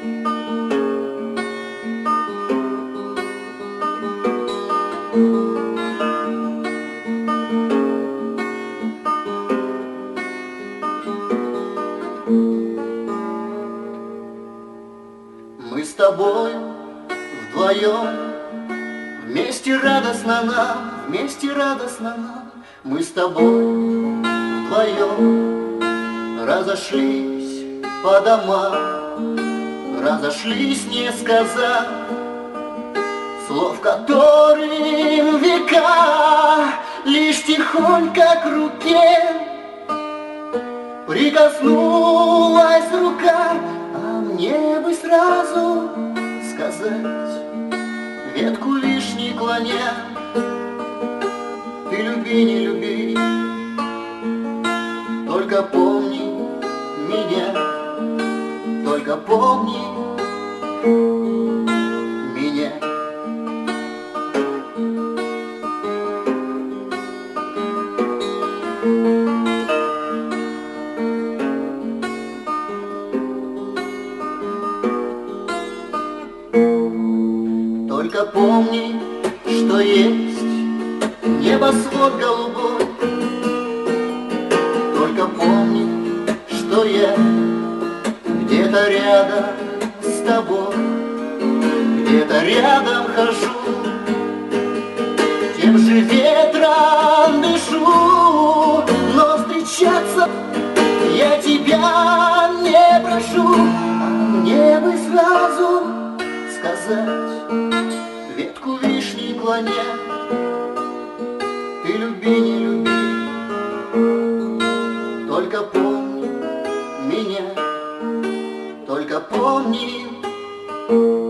Мы с тобой вдвоем, вместе радостно нам, вместе радостно нам. Мы с тобой вдвоем разошлись по домам, разошлись, не сказав слов, которым века, лишь тихонько к руке прикоснулась рука. А мне бы сразу сказать, ветку вишни клоня: ты люби, не люби, только помни меня, только помни меня. Только помни, что есть небосвод голубой. Только помни, что я где-то рядом с тобой, где-то рядом хожу, тем же ветром дышу. Но встречаться я тебя не прошу, а мне бы сразу сказать, ветку вишни клоня: ты люби, не люби, только помни меня, только помни